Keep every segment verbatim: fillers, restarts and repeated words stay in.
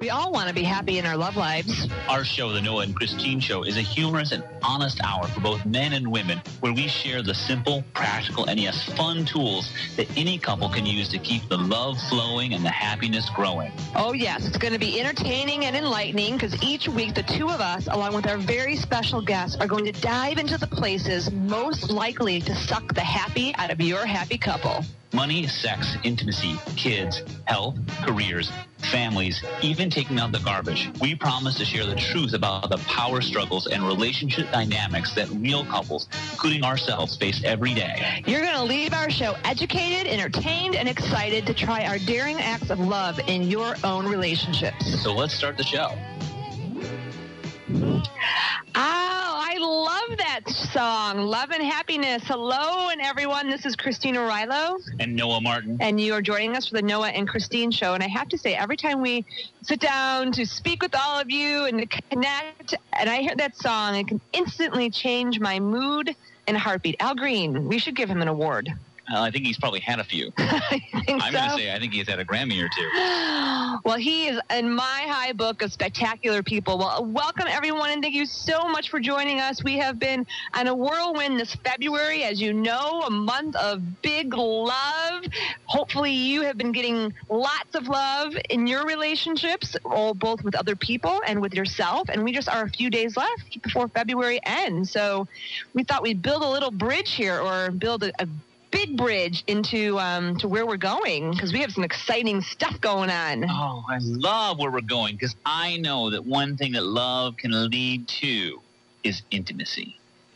We all want to be happy in our love lives. Our show, The Noah and Christine Show, is a humorous and honest hour for both men and women where we share the simple, practical, and yes, fun tools that any couple can use to keep the love flowing and the happiness growing. Oh, yes. It's going to be entertaining and enlightening because each week the two of us, along with our very special guests, are going to dive into the places most likely to suck the happy out of your happy couple. Money, sex, intimacy, kids, health, careers, families, even taking out the garbage. We promise to share the truth about the power struggles and relationship dynamics that real couples, including ourselves, face every day. You're going to leave our show educated, entertained, and excited to try our daring acts of love in your own relationships. So let's start the show. Oh, I love that song, Love and Happiness. Hello, and everyone. This is Christina Rilo. And Noah Martin. And you are joining us for the Noah and Christine Show. And I have to say, every time we sit down to speak with all of you and to connect, and I hear that song, it can instantly change my mood and heartbeat. Al Green, we should give him an award. Uh, I think he's probably had a few. I think I'm so. going to say I think he's had a Grammy or two. Well, he is in my high book of spectacular people. Well, welcome, everyone, and thank you so much for joining us. We have been on a whirlwind this February, as you know, a month of big love. Hopefully, you have been getting lots of love in your relationships, all, both with other people and with yourself. And we just are a few days left before February ends. So we thought we'd build a little bridge here or build a, a big bridge into um, to where we're going because we have some exciting stuff going on. Oh, I love where we're going because I know that one thing that love can lead to is intimacy.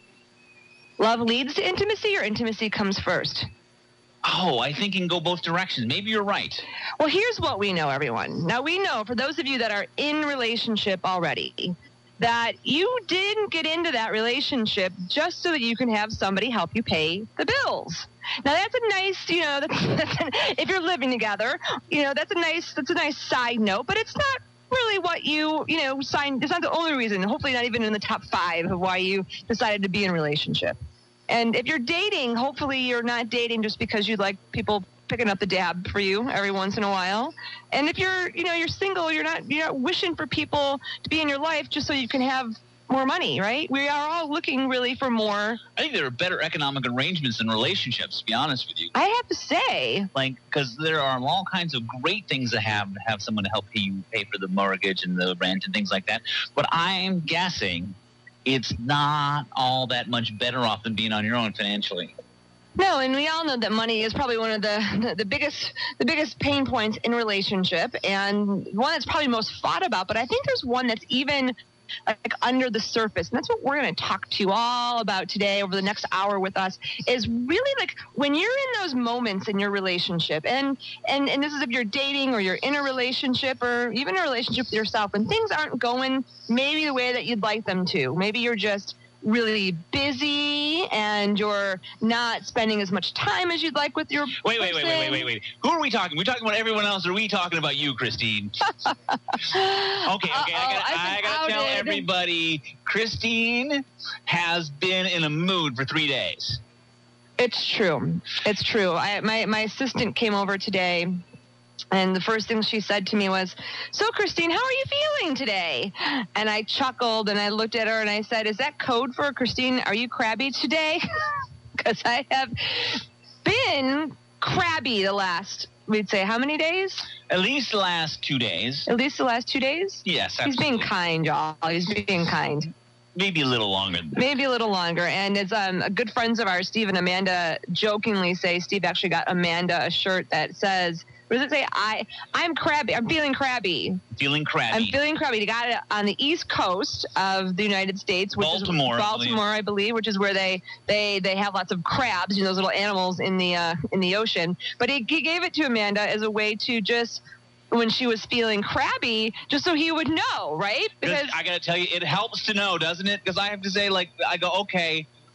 Love leads to intimacy or intimacy comes first? Oh, I think it can go both directions. Maybe you're right. Well, here's what we know, everyone. Now, we know for those of you that are in relationship already that you didn't get into that relationship just so that you can have somebody help you pay the bills. Now that's a nice, you know, that's, that's an, if you're living together, you know, that's a nice, that's a nice side note, but it's not really what you, you know, signed. It's not the only reason, hopefully not even in the top five of why you decided to be in a relationship. And if you're dating, hopefully you're not dating just because you like people picking up the dab for you every once in a while. And if you're, you know, you're single, you're not, you're not wishing for people to be in your life just so you can have more money, right? We are all looking really for more. I think there are better economic arrangements in relationships, to be honest with you. I have to say. Like, because there are all kinds of great things to have, to have someone to help you pay for the mortgage and the rent and things like that. But I'm guessing it's not all that much better off than being on your own financially. No, and we all know that money is probably one of the, the, the biggest the biggest pain points in relationship and one that's probably most fought about. But I think there's one that's even like under the surface. And that's what we're going to talk to you all about today over the next hour with us is really like when you're in those moments in your relationship and, and, and this is if you're dating or you're in a relationship or even a relationship with yourself when things aren't going maybe the way that you'd like them to. Maybe you're just really busy and you're not spending as much time as you'd like with your wait, wait, wait, wait, wait, wait, wait. Who are we talking? We're talking about everyone else, or are we talking about you, Christine? okay, okay, I gotta, I gotta tell everybody, Christine has been in a mood for three days. It's true. It's true. I, my, my assistant came over today. And the first thing she said to me was, so, Christine, how are you feeling today? And I chuckled and I looked at her and I said, is that code for Christine, are you crabby today? Because I have been crabby the last, we'd say, how many days? At least the last two days. At least the last two days? Yes, absolutely. He's being kind, y'all. He's being kind. Maybe a little longer than that. Maybe a little longer. And it's um, good friends of ours, Steve and Amanda, jokingly say, Steve actually got Amanda a shirt that says, what does it say? I, I'm crabby. I'm feeling crabby. Feeling crabby. I'm feeling crabby. They got it on the East Coast of the United States, which Baltimore, is Baltimore, I believe. I believe, which is where they, they, they have lots of crabs, you know, those little animals in the uh, in the ocean. But he, he gave it to Amanda as a way to just, when she was feeling crabby, just so he would know, right? Because I got to tell you, it helps to know, doesn't it? Because I have to say, like, I go, okay,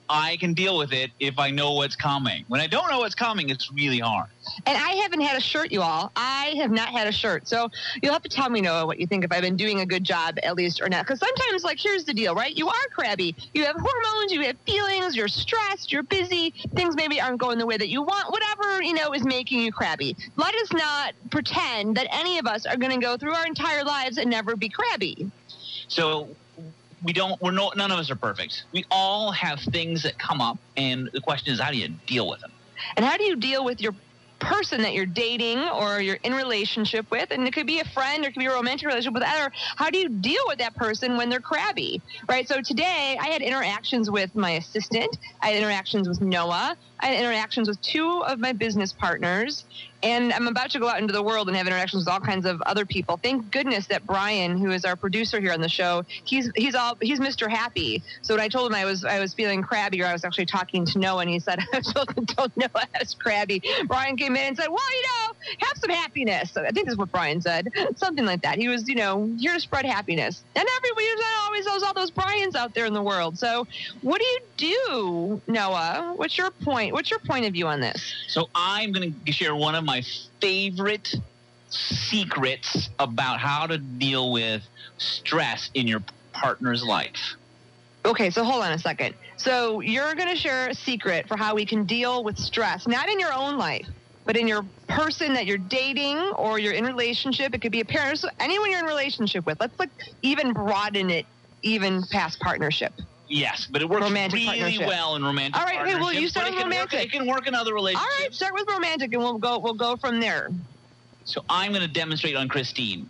I can deal with it if I know what's coming. When I don't know what's coming, it's really hard. And I haven't had a shirt, you all. I have not had a shirt. So you'll have to tell me, Noah, what you think, if I've been doing a good job at least or not. Because sometimes, like, here's the deal, right? You are crabby. You have hormones, you have feelings, you're stressed, you're busy. Things maybe aren't going the way that you want. Whatever, you know, is making you crabby. Let us not pretend that any of us are going to go through our entire lives and never be crabby. So we don't, we're no, none of us are perfect. We all have things that come up. And the question is, how do you deal with them? And how do you deal with your person that you're dating or you're in relationship with, and it could be a friend or it could be a romantic relationship with other. How do you deal with that person when they're crabby, right? So today I had interactions with my assistant, I had interactions with Noah, I had interactions with two of my business partners, and I'm about to go out into the world and have interactions with all kinds of other people. Thank goodness that Brian, who is our producer here on the show, he's he's all he's Mister Happy. So when I told him I was I was feeling crabby, or I was actually talking to Noah, and he said I was told Noah I was crabby. Brian came in and said, "Well, you know, have some happiness." So I think that's what Brian said, something like that. He was, you know, here to spread happiness. And everybody, there's not always those all those Brians out there in the world. So what do you do, Noah? What's your point? What's your point of view on this? So I'm going to share one of my favorite secrets about how to deal with stress in your partner's life. Okay, so hold on a second. So you're going to share a secret for how we can deal with stress, not in your own life, but in your person that you're dating or you're in relationship. It could be a parent, so anyone you're in relationship with. Let's like even broaden it even past partnership. Yes, but it works romantic really well in romantic. All right, hey, well, you start with romantic. Work, it can work in other relationships. All right, start with romantic, and we'll go. We'll go from there. So I'm going to demonstrate on Christine.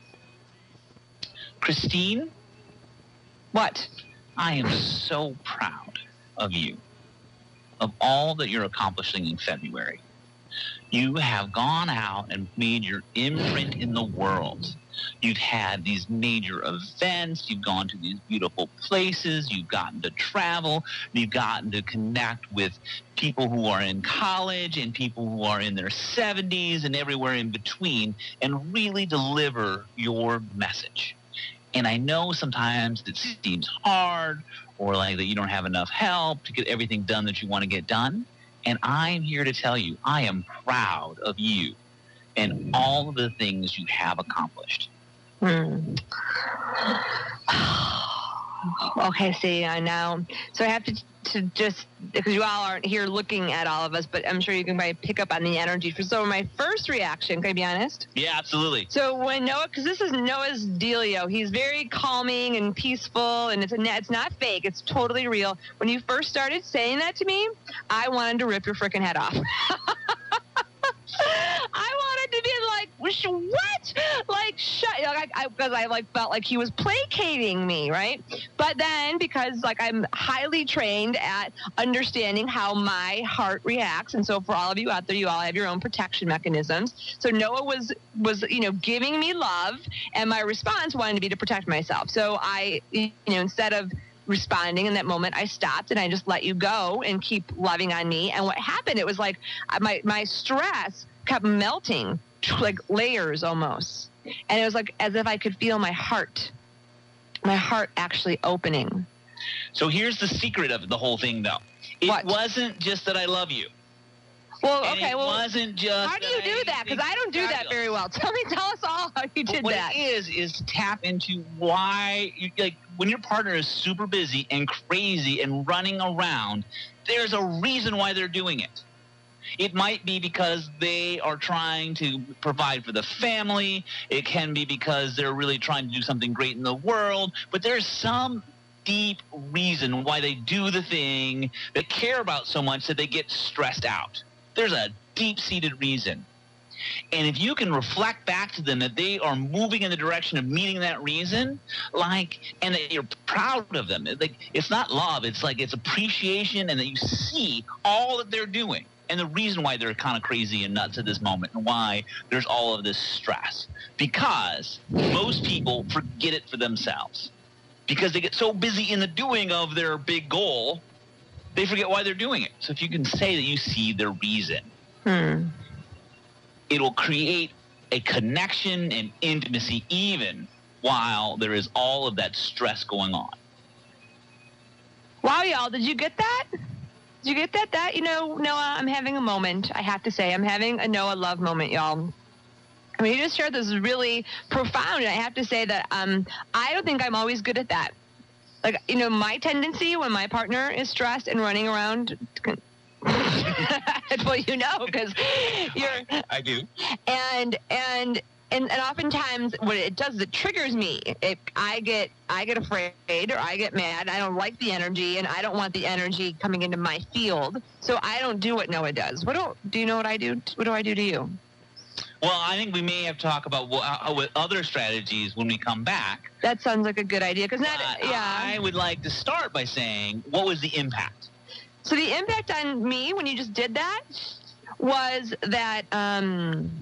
Christine, what? I am so proud of you, of all that you're accomplishing in February. You have gone out and made your imprint in the world. You've had these major events. You've gone to these beautiful places. You've gotten to travel. You've gotten to connect with people who are in college and people who are in their seventies and everywhere in between, and really deliver your message. And I know sometimes it seems hard, or like that you don't have enough help to get everything done that you want to get done. And I'm here to tell you, I am proud of you and all of the things you have accomplished. Hmm. Okay, see, I know. So I have to to just, because you all aren't here looking at all of us, but I'm sure you can probably pick up on the energy. For so my first reaction, can I be honest? Yeah, absolutely. So when Noah, because this is Noah's dealio, he's very calming and peaceful, and it's a, it's not fake, it's totally real. When you first started saying that to me, I wanted to rip your freaking head off. I wanted to be like, what? Like, shut, because I, I, I like felt like he was placating me, right? But then, because like I'm highly trained at understanding how my heart reacts, and so for all of you out there, you all have your own protection mechanisms. So Noah was was you know giving me love, and my response wanted to be to protect myself. So I, you know, instead of responding in that moment, I stopped and I just let you go and keep loving on me. And what happened, it was like my my stress kept melting, like layers almost. And it was like as if I could feel my heart, my heart actually opening. So here's the secret of the whole thing, though. It what? wasn't just that I love you. Well, and okay, it well, wasn't just how do you do that? Because I don't do that very well. Tell me, tell us all how you did what that. What it is is tap into why you like when your partner is super busy and crazy and running around. There's a reason why they're doing it. It might be because they are trying to provide for the family. It can be because they're really trying to do something great in the world. But there's some deep reason why they do the thing they care about so much that they get stressed out. There's a deep-seated reason. And if you can reflect back to them that they are moving in the direction of meeting that reason, like, and that you're proud of them, like, it's not love, it's like it's appreciation, and that you see all that they're doing and the reason why they're kind of crazy and nuts at this moment and why there's all of this stress. Because most people forget it for themselves. Because they get so busy in the doing of their big goal, they forget why they're doing it. So if you can say that you see the reason, hmm. it'll create a connection and intimacy even while there is all of that stress going on. Wow, y'all, did you get that? Did you get that? That, you know, Noah, I'm having a moment. I have to say, I'm having a Noah love moment, y'all. I mean, you just shared this is really profound. And I have to say that um, I don't think I'm always good at that. Like, you know, my tendency when my partner is stressed and running around, well, you know, because you're. I, I do. And and and and oftentimes, what it does is it triggers me. If I get I get afraid or I get mad, I don't like the energy, and I don't want the energy coming into my field. So I don't do what Noah does. What do do you know what I do? What do I do to you? Well, I think we may have to talk about what, uh, what other strategies when we come back. That sounds like a good idea. Because not, uh, yeah. I would like to start by saying, what was the impact? So the impact on me when you just did that was that um,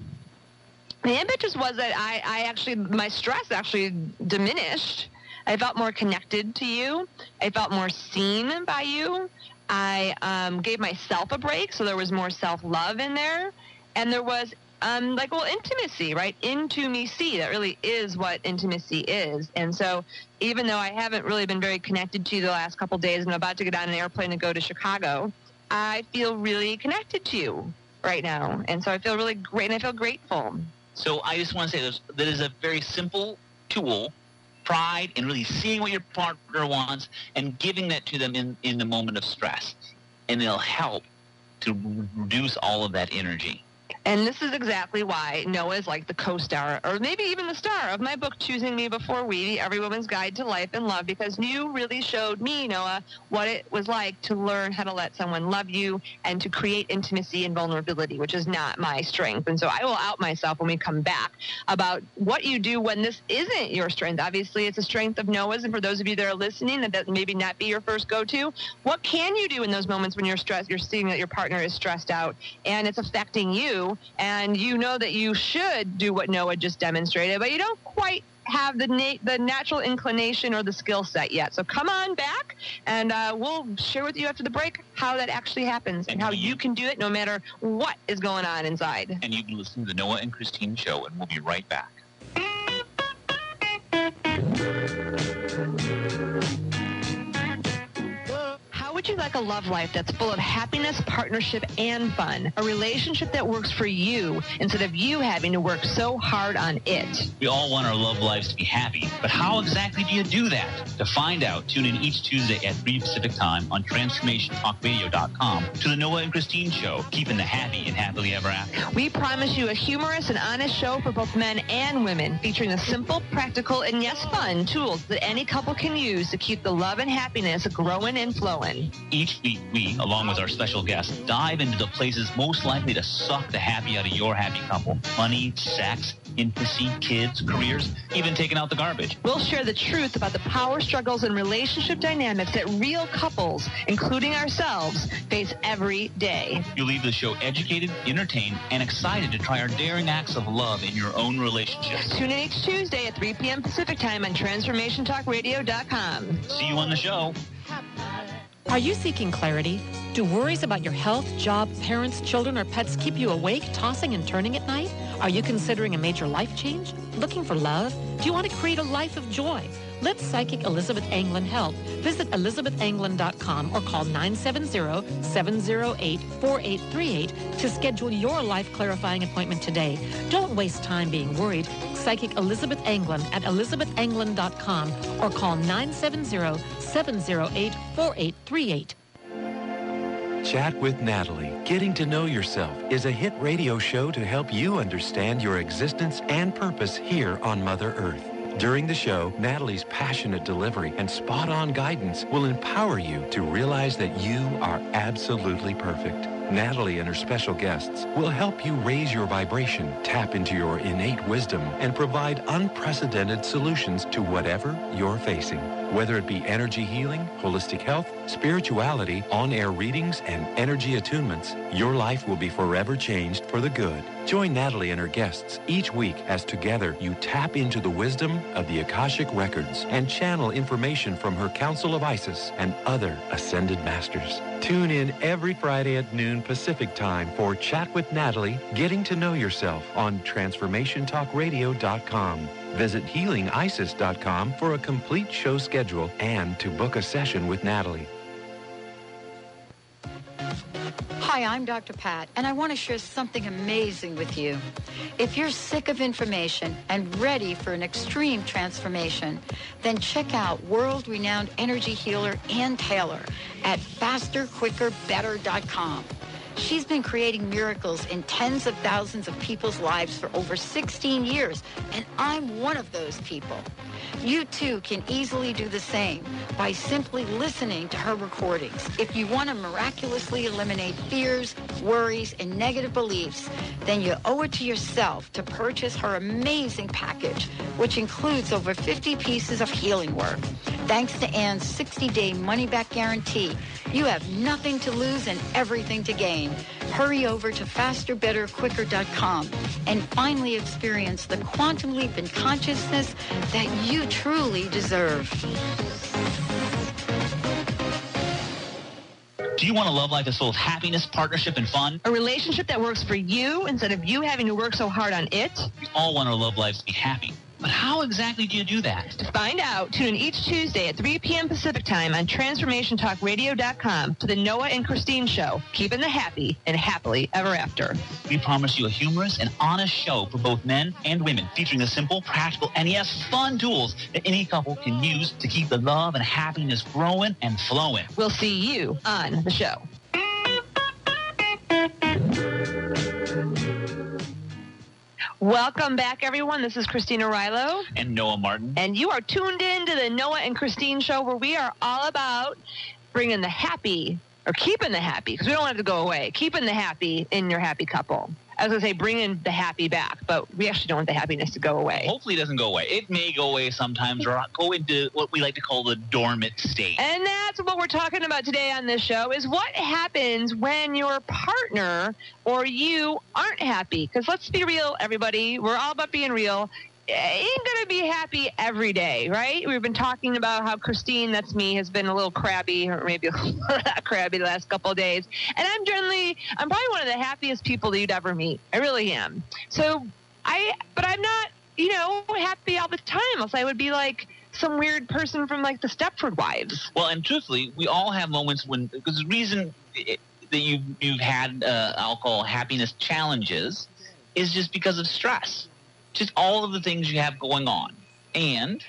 the impact just was that I, I actually, my stress actually diminished. I felt more connected to you. I felt more seen by you. I um, gave myself a break, so there was more self-love in there. And there was Um, like, well, intimacy, right? Into-me-see. That really is what intimacy is. And so even though I haven't really been very connected to you the last couple of days and I'm about to get on an airplane to go to Chicago, I feel really connected to you right now. And so I feel really great, and I feel grateful. So I just want to say this, that is a very simple tool, pride in really seeing what your partner wants and giving that to them in, in the moment of stress. And it'll help to reduce all of that energy. And this is exactly why Noah is like the co-star, or maybe even the star of my book, Choosing Me Before We, The Every Woman's Guide to Life and Love, because you really showed me, Noah, what it was like to learn how to let someone love you and to create intimacy and vulnerability, which is not my strength. And so I will out myself when we come back about what you do when this isn't your strength. Obviously, it's a strength of Noah's, and for those of you that are listening, that that maybe not be your first go-to, what can you do in those moments when you're stressed, you're seeing that your partner is stressed out, and it's affecting you, and you know that you should do what Noah just demonstrated, but you don't quite have the na- the natural inclination or the skill set yet. So come on back, and uh, we'll share with you after the break how that actually happens and, and how you can do it no matter what is going on inside. And you can listen to the Noah and Christine Show, and we'll be right back. How would you like a love life that's full of happiness, partnership, and fun? A relationship that works for you instead of you having to work so hard on it. We all want our love lives to be happy, but how exactly do you do that? To find out, tune in each Tuesday at three Pacific Time on Transformation Talk Radio dot com to the Noah and Christine Show, keeping the happy and happily ever after. We promise you a humorous and honest show for both men and women, featuring the simple, practical, and yes, fun tools that any couple can use to keep the love and happiness growing and flowing. Each week, we, along with our special guests, dive into the places most likely to suck the happy out of your happy couple. Money, sex, intimacy, kids, careers, even taking out the garbage. We'll share the truth about the power struggles and relationship dynamics that real couples, including ourselves, face every day. You'll leave the show educated, entertained, and excited to try our daring acts of love in your own relationship. Tune in each Tuesday at three p.m. Pacific Time on Transformation Talk Radio dot com. See you on the show. Are you seeking clarity? Do worries about your health, job, parents, children, or pets keep you awake, tossing and turning at night? Are you considering a major life change? Looking for love? Do you want to create a life of joy? Let psychic Elizabeth Anglin help. Visit elizabeth anglin dot com or call nine seven zero, seven zero eight, four eight three eight to schedule your life-clarifying appointment today. Don't waste time being worried. Psychic Elizabeth Anglin at elizabeth anglin dot com or call nine seven zero, seven zero eight, four eight three eight. Chat with Natalie, Getting to Know Yourself, is a hit radio show to help you understand your existence and purpose here on Mother Earth. During the show, Natalie's passionate delivery and spot-on guidance will empower you to realize that you are absolutely perfect. Natalie and her special guests will help you raise your vibration, tap into your innate wisdom, and provide unprecedented solutions to whatever you're facing. Whether it be energy healing, holistic health, spirituality, on-air readings, and energy attunements, your life will be forever changed for the good. Join Natalie and her guests each week as together you tap into the wisdom of the Akashic Records and channel information from her Council of Isis and other ascended masters. Tune in every Friday at noon Pacific Time for Chat with Natalie, Getting to Know Yourself on Transformation Talk Radio dot com. Visit healing isis dot com for a complete show schedule and to book a session with Natalie. Hi, I'm Doctor Pat, and I want to share something amazing with you. If you're sick of information and ready for an extreme transformation, then check out world-renowned energy healer Ann Taylor at faster quicker better dot com. She's been creating miracles in tens of thousands of people's lives for over sixteen years, and I'm one of those people. You too can easily do the same by simply listening to her recordings. If you want to miraculously eliminate fears, worries, and negative beliefs, then you owe it to yourself to purchase her amazing package, which includes over fifty pieces of healing work. Thanks to Ann's sixty-day money-back guarantee, you have nothing to lose and everything to gain. Hurry over to faster better quicker dot com and finally experience the quantum leap in consciousness that you truly deserve. Do you want a love life that's full of happiness, partnership, and fun? A relationship that works for you instead of you having to work so hard on it? We all want our love lives to be happy. But how exactly do you do that? To find out, tune in each Tuesday at three p.m. Pacific Time on transformation talk radio dot com to the Noah and Christine Show, keeping the happy and happily ever after. We promise you a humorous and honest show for both men and women, featuring the simple, practical, and yes, fun tools that any couple can use to keep the love and happiness growing and flowing. We'll see you on the show. Welcome back, everyone. This is Christina Rilo. And Noah Martin. And you are tuned in to the Noah and Christine Show, where we are all about bringing the happy, or keeping the happy, because we don't want it to go away, keeping the happy in your happy couple. I was going to say bringing the happy back, but we actually don't want the happiness to go away. Hopefully it doesn't go away. It may go away sometimes or go into what we like to call the dormant state. And that's what we're talking about today on this show, is what happens when your partner or you aren't happy. Because let's be real, everybody. We're all about being real. Ain't going to be happy every day, right? We've been talking about how Christine, that's me, has been a little crabby, or maybe a little crabby the last couple of days. And I'm generally, I'm probably one of the happiest people that you'd ever meet. I really am. So I, but I'm not, you know, happy all the time. Else I would be like some weird person from like the Stepford Wives. Well, and truthfully, we all have moments when, because the reason it, that you, you've had, uh, I'll call happiness challenges, is just because of stress. Just all of the things you have going on. And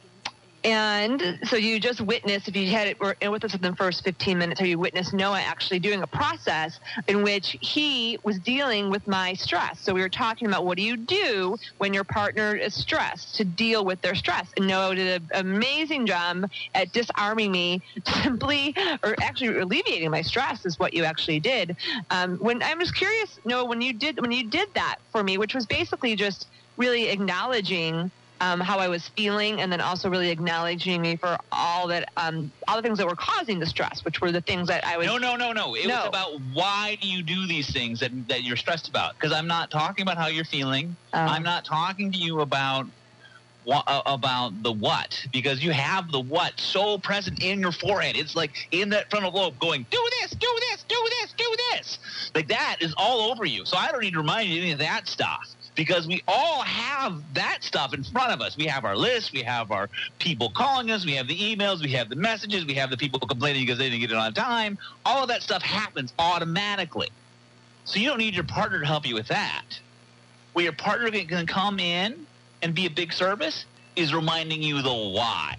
And so you just witnessed, if you had it were with us in the first fifteen minutes, or you witnessed Noah actually doing a process in which he was dealing with my stress. So we were talking about, what do you do when your partner is stressed to deal with their stress? And Noah did an amazing job at disarming me simply, or actually alleviating my stress is what you actually did. Um, when I'm just curious, Noah, when you did when you did that for me, which was basically just really acknowledging Um, how I was feeling, and then also really acknowledging me for all that, um, all the things that were causing the stress, which were the things that I was. No, no, no, no. It no. was about, why do you do these things that that you're stressed about? Because I'm not talking about how you're feeling. Um, I'm not talking to you about what, uh, about the what, because you have the what so present in your forehead. It's like in that frontal lobe going, do this, do this, do this, do this. Like that is all over you. So I don't need to remind you of any of that stuff. Because we all have that stuff in front of us. We have our list. We have our people calling us. We have the emails. We have the messages. We have the people complaining because they didn't get it on time. All of that stuff happens automatically. So you don't need your partner to help you with that. Where your partner can come in and be a big service is reminding you the why.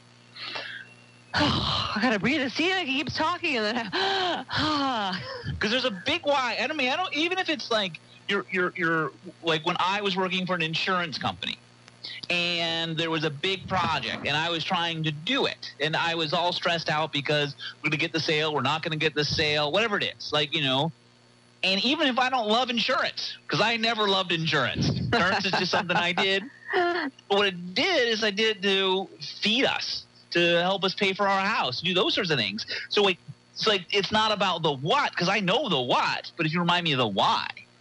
Oh, I gotta breathe. See, he keeps talking, and then because there's a big why. I don't mean I don't even if it's like. You're, you're, you're like when I was working for an insurance company and there was a big project and I was trying to do it and I was all stressed out because we're going to get the sale, we're not going to get the sale, whatever it is. Like, you know, and even if I don't love insurance, because I never loved insurance. Insurance is just something I did. But what it did is I did to feed us, to help us pay for our house, do those sorts of things. So like, it's like it's not about the what, because I know the what, but if you remind me of the why.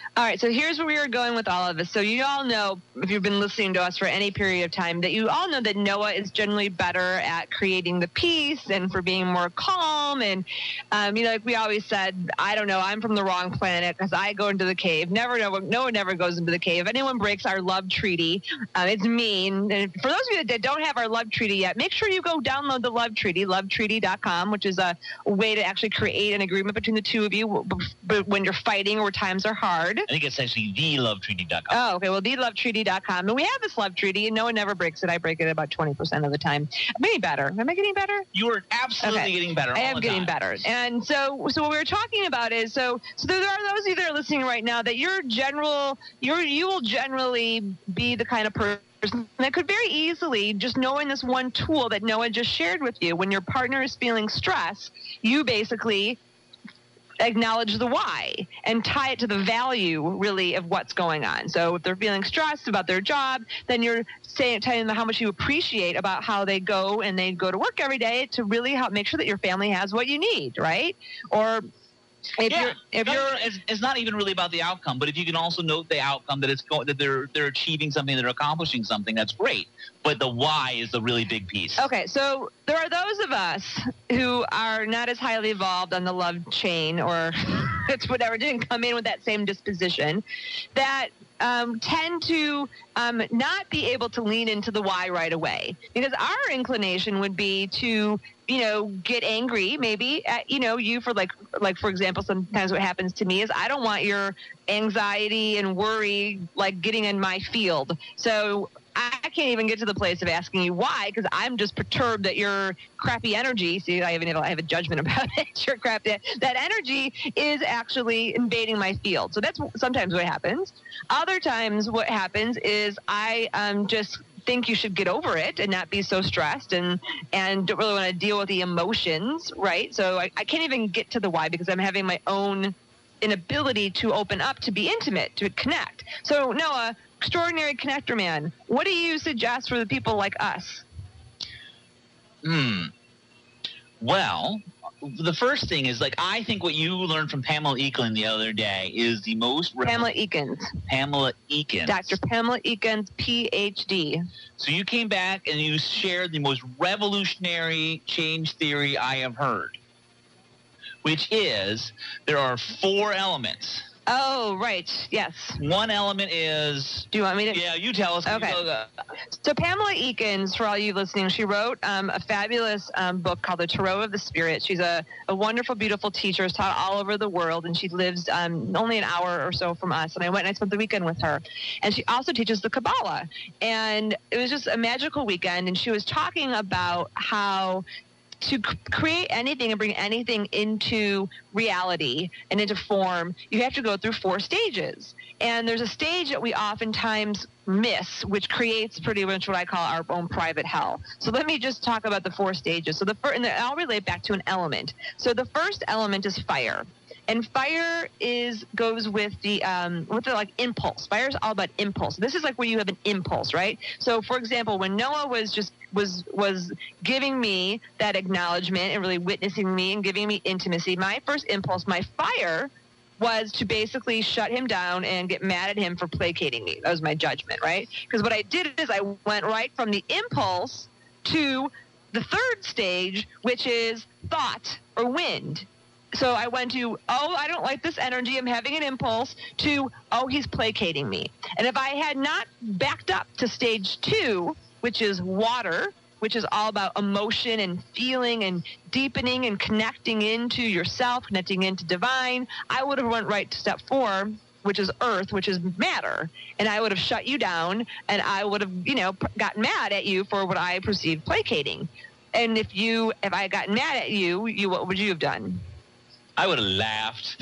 All right, so here's where we are going with all of this. So you all know, if you've been listening to us for any period of time, that you all know that Noah is generally better at creating the peace and for being more calm. And, um, you know, like we always said, I don't know, I'm from the wrong planet because I go into the cave. Never, Noah, Noah never goes into the cave. If anyone breaks our love treaty, uh, it's mean. And for those of you that don't have our love treaty yet, make sure you go download the love treaty, love treaty dot com, which is a way to actually create an agreement between the two of you when you're fighting or times are hard. I think it's actually the love treaty dot com. Oh, okay. Well, the love treaty dot com. And we have this love treaty, and no one never breaks it. I break it about twenty percent of the time. I'm getting better. Am I getting better? You are absolutely okay. getting better. I all am the getting time. better. And so, so what we were talking about is, so, so there are those of you that are listening right now that your general, you're, you will generally be the kind of person that could very easily, just knowing this one tool that Noah just shared with you, when your partner is feeling stress, you basically acknowledge the why and tie it to the value really of what's going on. So if they're feeling stressed about their job, then you're saying, telling them how much you appreciate about how they go and they go to work every day to really help make sure that your family has what you need, right? Or if yeah, you're, if no, you're, it's, it's not even really about the outcome, but if you can also note the outcome, that it's going, that they're they're achieving something, they're accomplishing something, that's great. But the why is the really big piece. Okay, so there are those of us who are not as highly evolved on the love chain, or it's whatever, didn't come in with that same disposition, that um, tend to um, not be able to lean into the why right away. Because our inclination would be to, you know, get angry maybe at, you know, you for like, like for example, sometimes what happens to me is I don't want your anxiety and worry like getting in my field. So I can't even get to the place of asking you why, because I'm just perturbed that your crappy energy, see, I even I have a judgment about it, your crap, that, that energy is actually invading my field. So that's sometimes what happens. Other times what happens is I um, just think you should get over it and not be so stressed and, and don't really want to deal with the emotions, right? So I, I can't even get to the why because I'm having my own inability to open up, to be intimate, to connect. So Noah, extraordinary connector man, what do you suggest for the people like us? Hmm. Well, the first thing is, like, I think what you learned from Pamela Eakin the other day is the most... Pamela Eakins. Pamela Eakins. Doctor Pamela Eakins, P H D. So you came back and you shared the most revolutionary change theory I have heard, which is there are four elements. Oh, right. Yes. One element is... Do you want me to... Yeah, you tell us. Okay. So Pamela Eakins, for all you listening, she wrote um, a fabulous um, book called The Tarot of the Spirit. She's a, a wonderful, beautiful teacher. Is taught all over the world, and she lives um, only an hour or so from us. And I went and I spent the weekend with her. And she also teaches the Kabbalah. And it was just a magical weekend. And she was talking about how to create anything and bring anything into reality and into form, you have to go through four stages. And there's a stage that we oftentimes miss, which creates pretty much what I call our own private hell. So let me just talk about the four stages. So the first, and I'll relate back to an element. So the first element is fire. And fire is goes with the um, with the like impulse. Fire is all about impulse. This is like where you have an impulse, right? So, for example, when Noah was just was was giving me that acknowledgement and really witnessing me and giving me intimacy, my first impulse, my fire, was to basically shut him down and get mad at him for placating me. That was my judgment, right? Because what I did is I went right from the impulse to the third stage, which is thought or wind. So I went to, oh, I don't like this energy, I'm having an impulse, to, oh, he's placating me. And if I had not backed up to stage two, which is water, which is all about emotion and feeling and deepening and connecting into yourself, connecting into divine, I would have went right to step four, which is earth, which is matter. And I would have shut you down, and I would have, you know, gotten mad at you for what I perceived placating. And if you, if I had gotten mad at you, you, what would you have done? I would have laughed.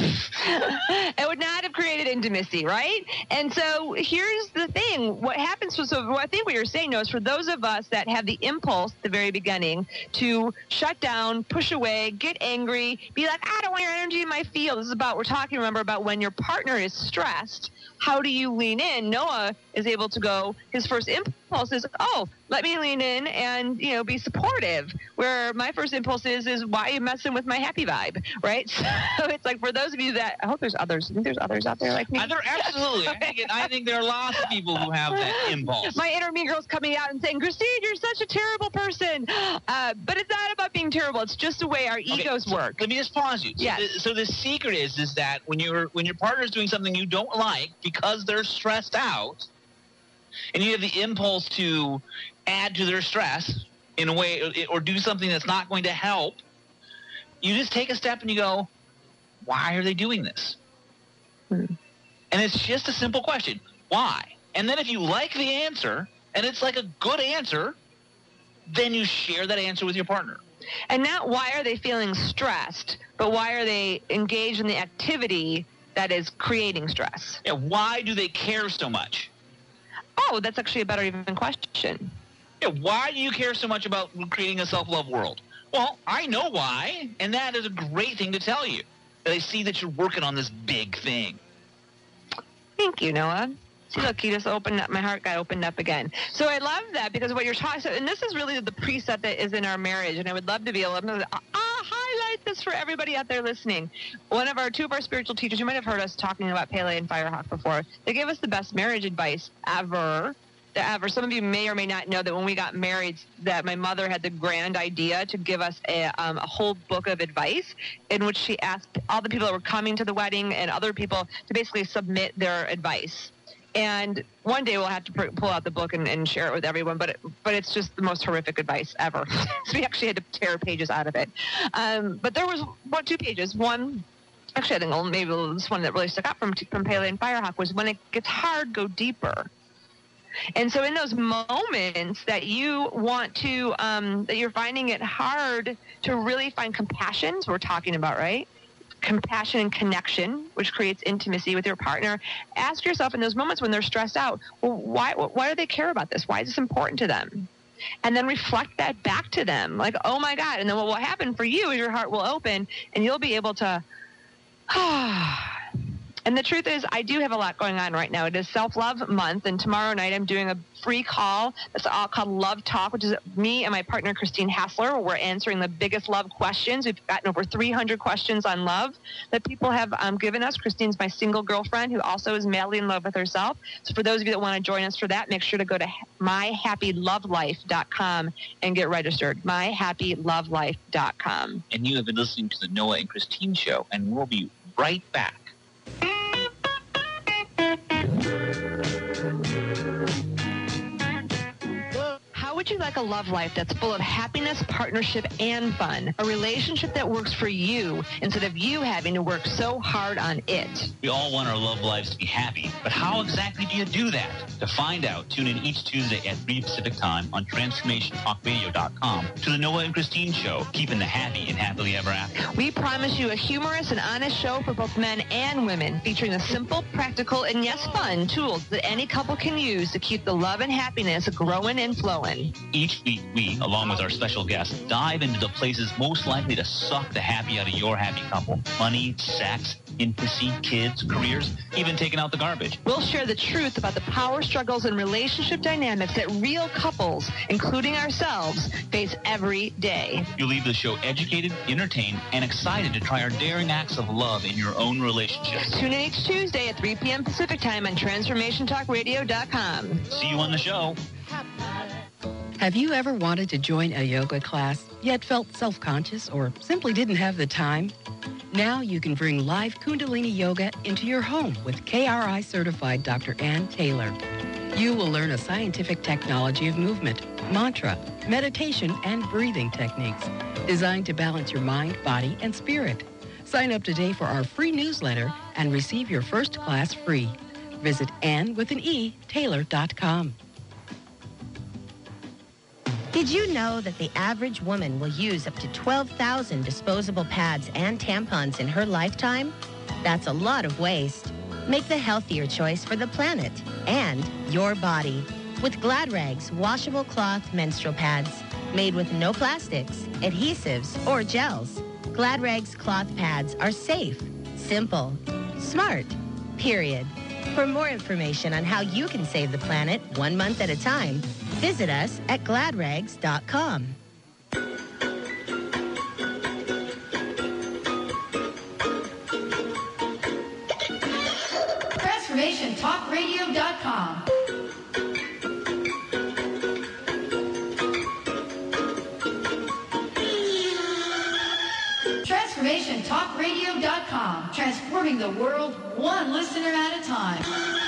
It would not have created intimacy, right? And so here's the thing. What happens, so I think what you're saying, though, is for those of us that have the impulse at the very beginning to shut down, push away, get angry, be like, I don't want your energy in my field. This is about, we're talking, remember, about when your partner is stressed. How do you lean in? Noah is able to go, his first impulse impulse is, oh, let me lean in and, you know, be supportive. Where my first impulse is, is why are you messing with my happy vibe, right? So it's like, for those of you that, I hope there's others. I think there's others out there like me. Uh, there absolutely. I think, it, I think there are lots of people who have that impulse. My inner me girl's coming out and saying, Christine, you're such a terrible person. Uh, but it's not about being terrible. It's just the way our Okay, egos so work. Let me just pause you. So, Yes. the, so the secret is, is that when you're when your partner's doing something you don't like because they're stressed out, and you have the impulse to add to their stress in a way, or, or do something that's not going to help, you just take a step and you go, why are they doing this? Hmm. And it's just a simple question. Why? And then if you like the answer, and it's like a good answer, then you share that answer with your partner. And not why are they feeling stressed, but why are they engaged in the activity that is creating stress? Yeah, why do they care so much? Oh, that's actually a better even question. Yeah, why do you care so much about creating a self-love world? Well, I know why, and that is a great thing to tell you. That I see that you're working on this big thing. Thank you, Noah. See, look, he just opened up. My heart got opened up again. So I love that, because what you're talking about, and this is really the preset that is in our marriage, and I would love to be able to uh, highlight this for everybody out there listening. One of our, two of our spiritual teachers, you might have heard us talking about Pele and Firehawk before. They gave us the best marriage advice ever. Ever. Some of you may or may not know that when we got married, that my mother had the grand idea to give us a, um, a whole book of advice in which she asked all the people that were coming to the wedding and other people to basically submit their advice. And one day we'll have to pr- pull out the book and, and share it with everyone, but it, but it's just the most horrific advice ever. So we actually had to tear pages out of it. Um, but there was one, two pages. One, actually, I think maybe this one that really stuck out from from Pele and Firehawk was, when it gets hard, go deeper. And so in those moments that you want to, um, that you're finding it hard to really find compassion, so we're talking about, right? Compassion and connection, which creates intimacy with your partner. Ask yourself in those moments when they're stressed out, well, why, why do they care about this? Why is this important to them? And then reflect that back to them. Like, oh my God. And then what will happen for you is your heart will open and you'll be able to, ah, and the truth is, I do have a lot going on right now. It is Self-Love Month, and tomorrow night I'm doing a free call that's all called Love Talk, which is me and my partner, Christine Hassler, where we're answering the biggest love questions. We've gotten over three hundred questions on love that people have um, given us. Christine's my single girlfriend who also is madly in love with herself. So for those of you that want to join us for that, make sure to go to my happy love life dot com and get registered, my happy love life dot com. And you have been listening to the Noah and Christine Show, and we'll be right back. How would you like a love life that's full of happiness, partnership, and fun? A relationship that works for you instead of you having to work so hard on it. We all want our love lives to be happy, but how exactly do you do that? To find out, tune in each Tuesday at three Pacific Time on transformation talk radio dot com to the Noah and Christine Show, keeping the happy and happily ever after. We promise you a humorous and honest show for both men and women, featuring the simple, practical, and yes, fun tools that any couple can use to keep the love and happiness growing and flowing. Each week, we, along with our special guests, dive into the places most likely to suck the happy out of your happy couple. Money, sex, intimacy, kids, careers, even taking out the garbage. We'll share the truth about the power struggles and relationship dynamics that real couples, including ourselves, face every day. You'll leave the show educated, entertained, and excited to try our daring acts of love in your own relationships. Tune in each Tuesday at three p.m. Pacific Time on transformation talk radio dot com. See you on the show. Have you ever wanted to join a yoga class, yet felt self-conscious or simply didn't have the time? Now you can bring live Kundalini Yoga into your home with K R I-certified Doctor Ann Taylor. You will learn a scientific technology of movement, mantra, meditation, and breathing techniques designed to balance your mind, body, and spirit. Sign up today for our free newsletter and receive your first class free. Visit Ann with an E, Taylor dot com. Did you know that the average woman will use up to twelve thousand disposable pads and tampons in her lifetime? That's a lot of waste. Make the healthier choice for the planet and your body with Glad Rags washable cloth menstrual pads made with no plastics, adhesives, or gels. Glad Rags cloth pads are safe, simple, smart, period. For more information on how you can save the planet one month at a time, visit us at glad rags dot com. transformation talk radio dot com. transformation talk radio dot com. Transforming the world one listener at a time.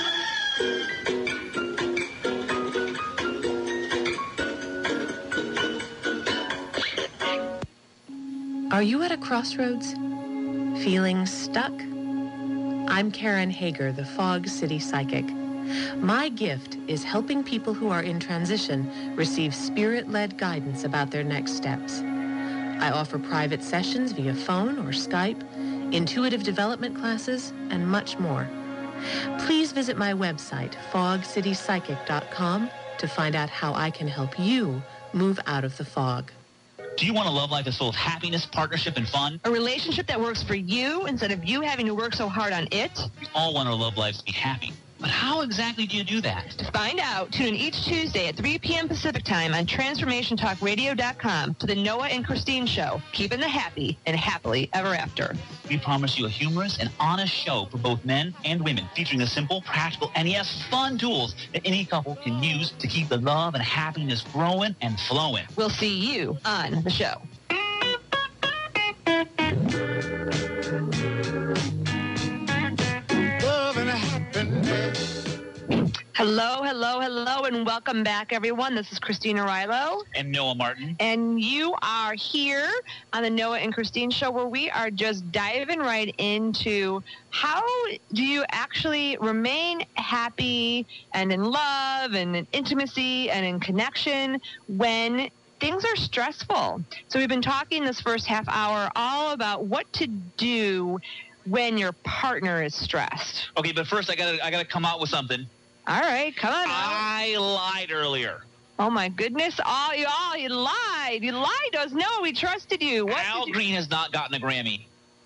Are you at a crossroads? Feeling stuck? I'm Karen Hager, the Fog City Psychic. My gift is helping people who are in transition receive spirit-led guidance about their next steps. I offer private sessions via phone or Skype, intuitive development classes, and much more. Please visit my website, fog city psychic dot com, to find out how I can help you move out of the fog. Do you want a love life that's full of happiness, partnership, and fun? A relationship that works for you instead of you having to work so hard on it? We all want our love lives to be happy. But how exactly do you do that? To find out, tune in each Tuesday at three p.m. Pacific Time on transformation talk radio dot com to the Noah and Christine Show, keeping the happy and happily ever after. We promise you a humorous and honest show for both men and women, featuring the simple, practical, and yes, fun tools that any couple can use to keep the love and happiness growing and flowing. We'll see you on the show. Hello, hello, hello, and welcome back, everyone. This is Christina Rilo. And Noah Martin. And you are here on the Noah and Christine Show, where we are just diving right into how do you actually remain happy and in love and in intimacy and in connection when things are stressful. So we've been talking this first half hour all about what to do when your partner is stressed. Okay, but first I gotta I gotta come out with something. All right, come on. I lied earlier. Oh my goodness! Oh, you, oh, you lied! You lied to us. No, we trusted you. What Al you... Green has not gotten a Grammy.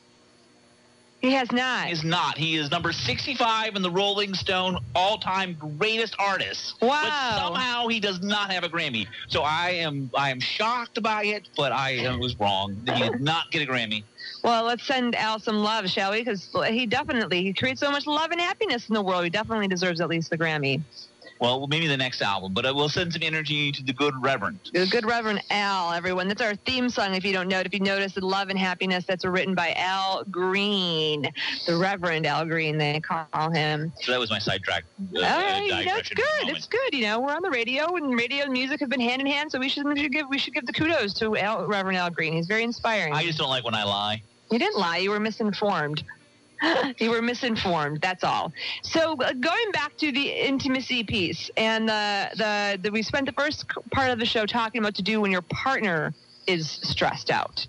He has not. He is not. He is number sixty-five in the Rolling Stone all-time greatest artist. Wow! But somehow he does not have a Grammy. So I am I am shocked by it, but I uh, was wrong. He did not get a Grammy. Well, let's send Al some love, shall we? Because he definitely, he creates so much love and happiness in the world. He definitely deserves at least the Grammy. Well, maybe the next album, but we'll send some energy to the good Reverend. The good Reverend Al, everyone. That's our theme song, if you don't know it. If you notice, the Love and Happiness, that's written by Al Green, the Reverend Al Green, they call him. So that was my sidetrack. Uh, All right, you know, it's good. It's good. You know, we're on the radio, and radio and music have been hand in hand, so we should, we should give we should give the kudos to Al, Reverend Al Green. He's very inspiring. I just don't like when I lie. You didn't lie. You were misinformed. You were misinformed. That's all. So uh, going back to the intimacy piece, and the, the the we spent the first part of the show talking about what to do when your partner is stressed out.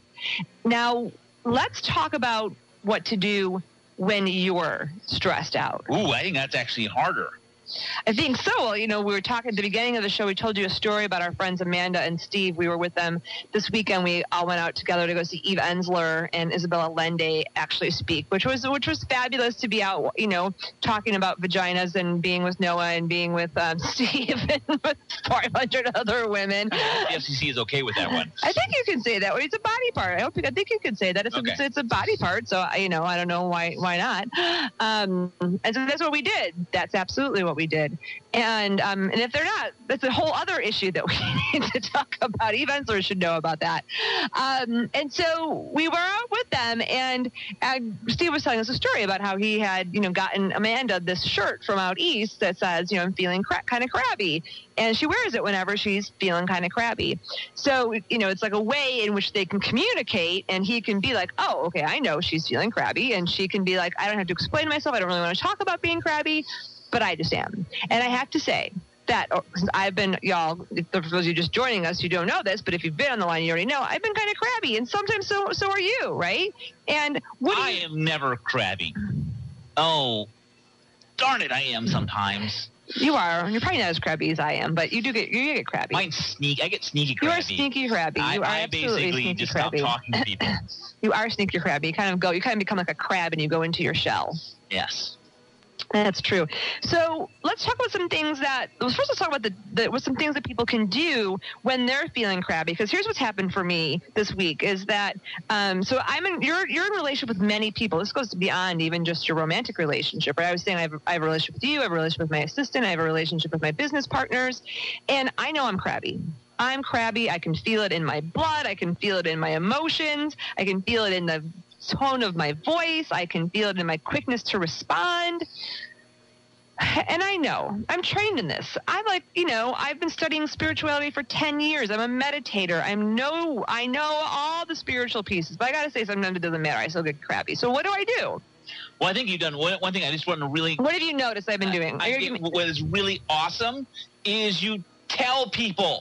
Now let's talk about what to do when you're stressed out. Ooh, I think that's actually harder. I think so. Well, you know, we were talking at the beginning of the show. We told you a story about our friends Amanda and Steve. We were with them this weekend. We all went out together to go see Eve Ensler and Isabella Lende actually speak, which was which was fabulous to be out, you know, talking about vaginas and being with Noah and being with um, Steve and with five hundred other women. The F C C is okay with that one. I think you can say that. It's a body part. I hope. I think you can say that. It's, okay. a, it's, it's a body part. So you know, I don't know why why not. Um, and so that's what we did. That's absolutely what we did. And um, and if they're not, that's a whole other issue that we need to talk about. Eve Ensler should know about that. Um, and so we were out with them, and, and Steve was telling us a story about how he had, you know, gotten Amanda this shirt from out east that says, you know, I'm feeling cra- kind of crabby. And she wears it whenever she's feeling kind of crabby. So, you know, it's like a way in which they can communicate, and he can be like, oh, okay, I know she's feeling crabby. And she can be like, I don't have to explain myself. I don't really want to talk about being crabby, but I just am. And I have to say that oh, I've been, y'all, for those of you just joining us, you don't know this, but if you've been on the line, you already know, I've been kind of crabby. And sometimes so so are you, right? And what I you- am never crabby. Oh, darn it, I am sometimes. You are. You're probably not as crabby as I am, but you do get you get crabby. Mine's sneak. I get sneaky You crabby. are sneaky crabby. You I, are I absolutely basically sneaky just crabby. stop talking to people. You are sneaky crabby. You kind of go. You kind of become like a crab, and you go into your shell. Yes. That's true. So let's talk about some things that, well, first let's talk about the, the what some things that people can do when they're feeling crabby. Because here's what's happened for me this week is that, um, so I'm in, you're, you're in a relationship with many people. This goes beyond even just your romantic relationship, right? I was saying I have, I have a relationship with you, I have a relationship with my assistant, I have a relationship with my business partners, and I know I'm crabby. I'm crabby. I can feel it in my blood. I can feel it in my emotions. I can feel it in the tone of my voice. I can feel it in my quickness to respond. And I know I'm trained in this. I like, you know, I've been studying spirituality for ten years. I'm a meditator. I'm no, I know all the spiritual pieces, but I got to say sometimes it doesn't matter. I still get crabby. So what do I do? Well, I think you've done one, one thing I just want to really... What have you noticed I've been doing? I, I think what is really awesome is you tell people.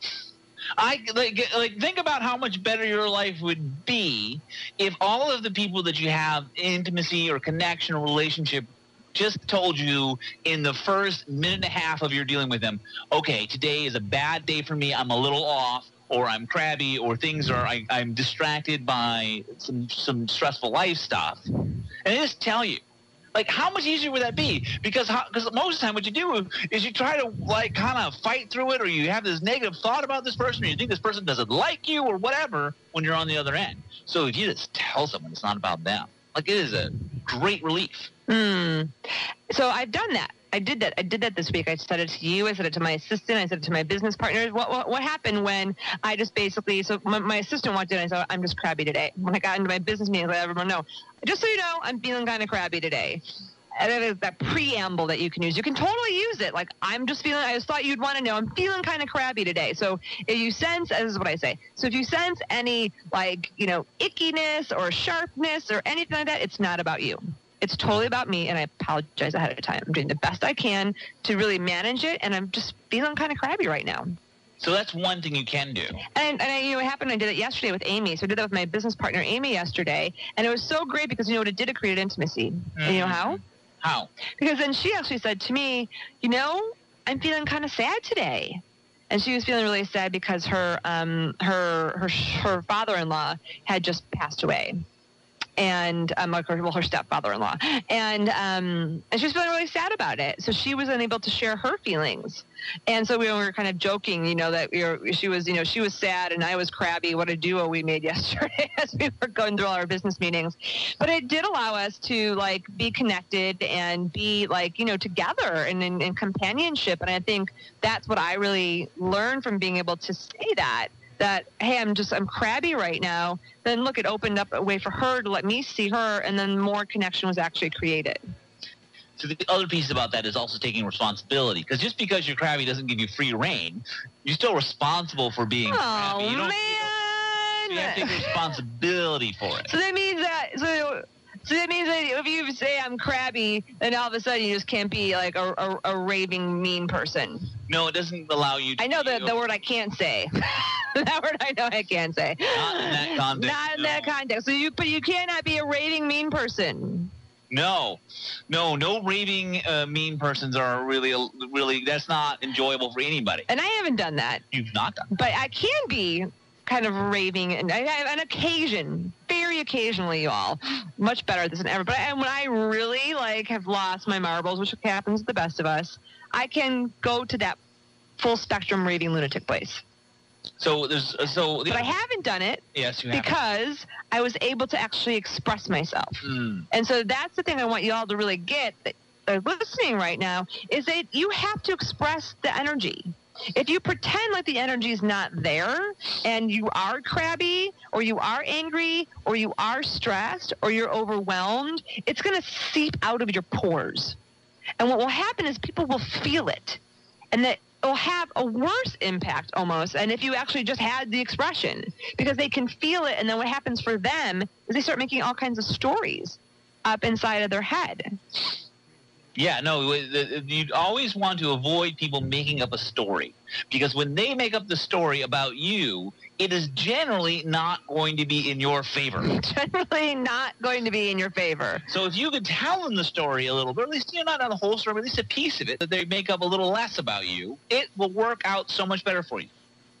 I like, like think about how much better your life would be if all of the people that you have intimacy or connection or relationship just told you in the first minute and a half of your dealing with them, okay, today is a bad day for me. I'm a little off, or I'm crabby, or things are I, I'm distracted by some some stressful life stuff, and they just tell you. Like, how much easier would that be? Because because most of the time what you do is you try to, like, kind of fight through it, or you have this negative thought about this person, or you think this person doesn't like you or whatever when you're on the other end. So if you just tell someone it's not about them, like, it is a great relief. Mm. So I've done that. I did that. I did that this week. I said it to you. I said it to my assistant. I said it to my business partners. What what, what happened when I just basically, so my, my assistant walked in and I said, I'm just crabby today. When I got into my business meeting, I let everyone know, just so you know, I'm feeling kind of crabby today. And that is that preamble that you can use. You can totally use it. Like, I'm just feeling, I just thought you'd want to know, I'm feeling kind of crabby today. So if you sense, this is what I say. So if you sense any, like, you know, ickiness or sharpness or anything like that, it's not about you. It's totally about me, and I apologize ahead of time. I'm doing the best I can to really manage it, and I'm just feeling kind of crabby right now. So that's one thing you can do. And, and I, you know, it happened, I did it yesterday with Amy. So I did that with my business partner, Amy, yesterday. And it was so great because, you know what it did? It created intimacy. Mm-hmm. And you know how? How? Because then she actually said to me, you know, I'm feeling kind of sad today. And she was feeling really sad because her um, her her her father-in-law had just passed away. And um, like her, well, her stepfather-in-law, and um, and she was feeling really sad about it. So she was unable to share her feelings, and so we were kind of joking, you know, that we were, she was, you know, she was sad and I was crabby. What a duo we made yesterday as we were going through all our business meetings. But it did allow us to, like, be connected and be, like, you know, together and in, in companionship. And I think that's what I really learned from being able to say that. That, hey, I'm just, I'm crabby right now, then look, it opened up a way for her to let me see her, and then more connection was actually created. So the other piece about that is also taking responsibility, because just because you're crabby doesn't give you free reign. You're still responsible for being oh, crabby. You don't, man! You, don't, you have to take responsibility for it. So that means that, so... So that means that if you say I'm crabby, then all of a sudden you just can't be like a, a, a raving mean person. No, it doesn't allow you to. I know the, the word I can't say. That word I know I can't say. Not in that context. Not in no. that context. So you, but you cannot be a raving mean person. No, no, no raving uh, mean persons are really, really, that's not enjoyable for anybody. And I haven't done that. You've not done that. But I can be kind of raving, and I have an occasion, very occasionally, y'all, much better at this than ever. But I, when I really, like, have lost my marbles, which happens to the best of us, I can go to that full spectrum raving lunatic place. So there's uh, so. But I haven't done it. Yes, you have. Because I was able to actually express myself. Mm. And so that's the thing I want you all to really get that are listening right now, is that you have to express the energy. If you pretend like the energy is not there and you are crabby or you are angry or you are stressed or you're overwhelmed, it's going to seep out of your pores. And what will happen is people will feel it, and that will have a worse impact almost than if you actually just had the expression, because they can feel it. And then what happens for them is they start making all kinds of stories up inside of their head. Yeah, no, you always want to avoid people making up a story, because when they make up the story about you, it is generally not going to be in your favor. Generally not going to be in your favor. So if you could tell them the story a little bit, or at least, you know, not the whole story, but at least a piece of it, that they make up a little less about you, it will work out so much better for you.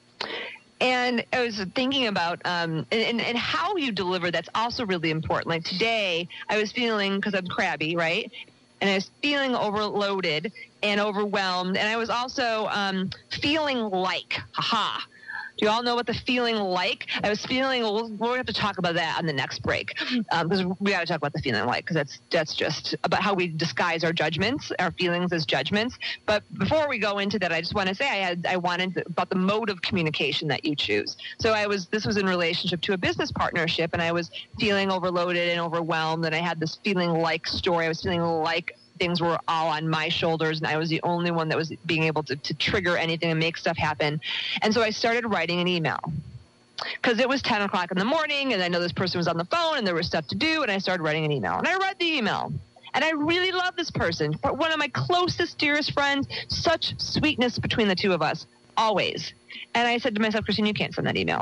And I was thinking about um, and, and how you deliver. That's also really important. Like today, I was feeling, because I'm crabby, right? and I was feeling overloaded and overwhelmed. And I was also um, feeling like, haha. Do you all know what the feeling like? I was feeling, we'll, we'll have to talk about that on the next break. Because um, we got to talk about the feeling like, because that's, that's just about how we disguise our judgments, our feelings as judgments. But before we go into that, I just want to say I had, I wanted about the mode of communication that you choose. So I was, this was in relationship to a business partnership, and I was feeling overloaded and overwhelmed, and I had this feeling like story. I was feeling like things were all on my shoulders, and I was the only one that was being able to, to trigger anything and make stuff happen. And so I started writing an email because it was ten o'clock in the morning, and I know this person was on the phone, and there was stuff to do, and I started writing an email. And I read the email, and I really love this person, one of my closest, dearest friends, such sweetness between the two of us, always. And I said to myself, Christine, you can't send that email.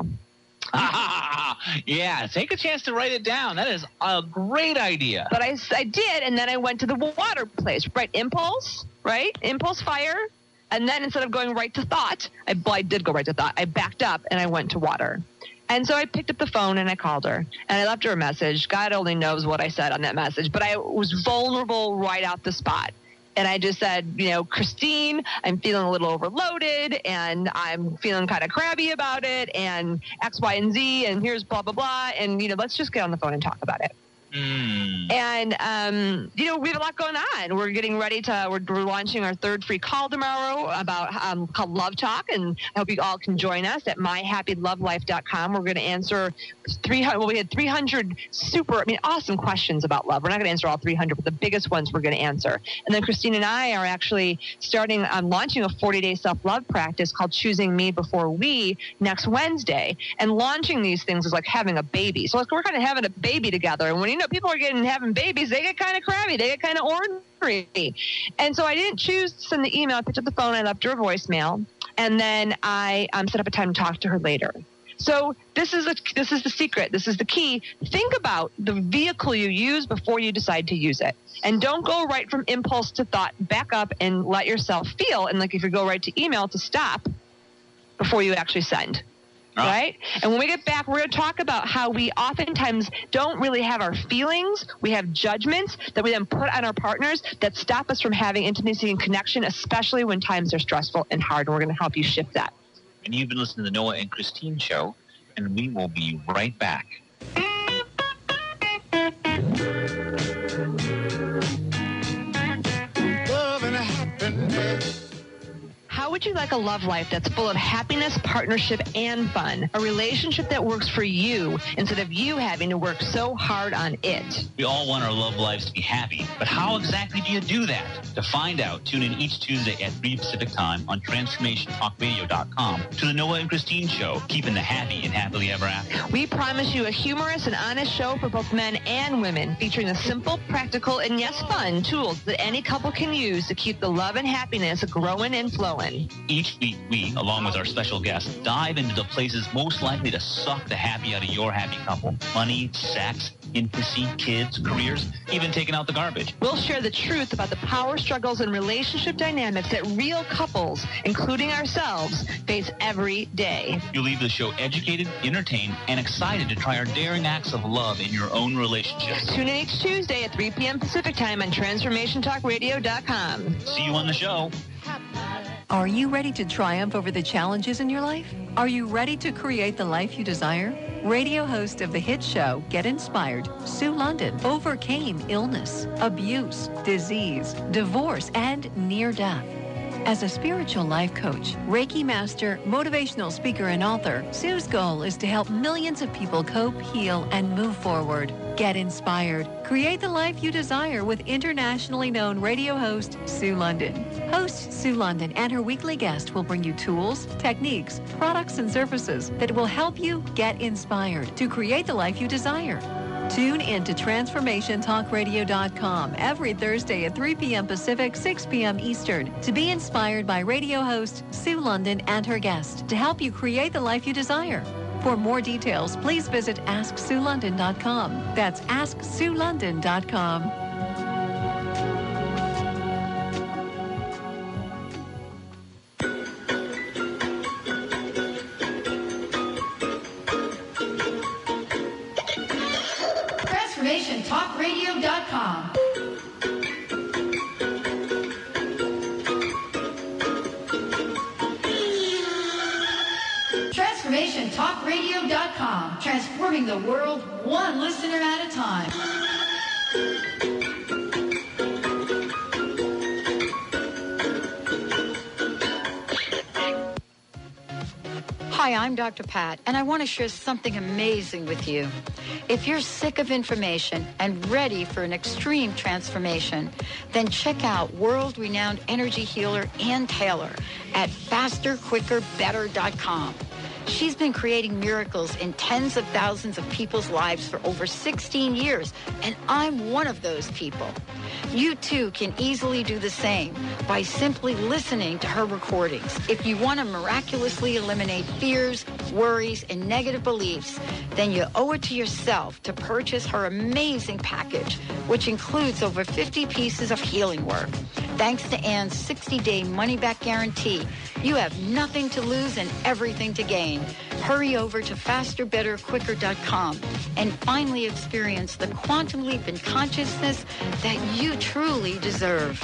Yeah, take a chance to write it down. That is a great idea. But I, I did, and then I went to the water place, right? Impulse, right? Impulse fire. And then instead of going right to thought, I, well, I did go right to thought. I backed up, and I went to water. And so I picked up the phone, and I called her. And I left her a message. God only knows what I said on that message. But I was vulnerable right out the spot. And I just said, you know, Christine, I'm feeling a little overloaded, and I'm feeling kind of crabby about it, and X, Y, and Z, and here's blah, blah, blah. And, you know, let's just get on the phone and talk about it. Mm. And, um, you know, we have a lot going on. We're getting ready to, we're, we're launching our third free call tomorrow about, um, called Love Talk. And I hope you all can join us at my happy love life dot com. We're going to answer three hundred, well, we had three hundred super, I mean, awesome questions about love. We're not going to answer all three hundred, but the biggest ones we're going to answer. And then Christine and I are actually starting, um, launching a forty day self-love practice called Choosing Me Before We next Wednesday. And launching these things is like having a baby. So like we're kind of having a baby together. And when, you know, people are getting having babies, they get kind of crabby, they get kind of ornery. And so I didn't choose to send the email. I picked up the phone, I left her a voicemail, and then I um, set up a time to talk to her later. So this is a, this is the secret. This is the key. Think about the vehicle you use before you decide to use it. And don't go right from impulse to thought. Back up and let yourself feel. And like if you go right to email, to stop before you actually send. Right? And when we get back, we're going to talk about how we oftentimes don't really have our feelings. We have judgments that we then put on our partners that stop us from having intimacy and connection, especially when times are stressful and hard. And we're going to help you shift that. And you've been listening to the Noah and Christine Show, and we will be right back. Love and happiness. How would you like a love life that's full of happiness, partnership, and fun? A relationship that works for you instead of you having to work so hard on it. We all want our love lives to be happy, but how exactly do you do that? To find out, tune in each Tuesday at three Pacific Time on transformation talk radio dot com to the Noah and Christine Show, keeping the happy and happily ever after. We promise you a humorous and honest show for both men and women, featuring the simple, practical, and yes, fun tools that any couple can use to keep the love and happiness growing and flowing. Each week, we, along with our special guests, dive into the places most likely to suck the happy out of your happy couple. Money, sex, intimacy, kids, careers, even taking out the garbage. We'll share the truth about the power struggles and relationship dynamics that real couples, including ourselves, face every day. You'll leave the show educated, entertained, and excited to try our daring acts of love in your own relationships. Tune in each Tuesday at three p.m. Pacific Time on transformation talk radio dot com. See you on the show. Are you ready to triumph over the challenges in your life? Are you ready to create the life you desire? Radio host of the hit show Get Inspired, Sue London, overcame illness, abuse, disease, divorce, and near death. As a spiritual life coach, Reiki master, motivational speaker, and author, Sue's goal is to help millions of people cope, heal, and move forward. Get inspired. Create the life you desire with internationally known radio host Sue London. Host Sue London and her weekly guest will bring you tools, techniques, products, and services that will help you get inspired to create the life you desire. Tune in to transformation talk radio dot com every Thursday at three p.m. Pacific, six p.m. Eastern to be inspired by radio host Sue London and her guest to help you create the life you desire. For more details, please visit ask sue london dot com. That's ask sue london dot com. transformation talk radio dot com. talk radio dot com, transforming the world one listener at a time. Hi, I'm Doctor Pat, and I want to share something amazing with you. If you're sick of information and ready for an extreme transformation, then check out world-renowned energy healer Ann Taylor at faster quicker better dot com. She's been creating miracles in tens of thousands of people's lives for over sixteen years, and I'm one of those people. You too can easily do the same by simply listening to her recordings. If you want to miraculously eliminate fears, worries, and negative beliefs, then you owe it to yourself to purchase her amazing package, which includes over fifty pieces of healing work. Thanks to Ann's sixty-day money-back guarantee, you have nothing to lose and everything to gain. Hurry over to faster better quicker dot com and finally experience the quantum leap in consciousness that you truly deserve.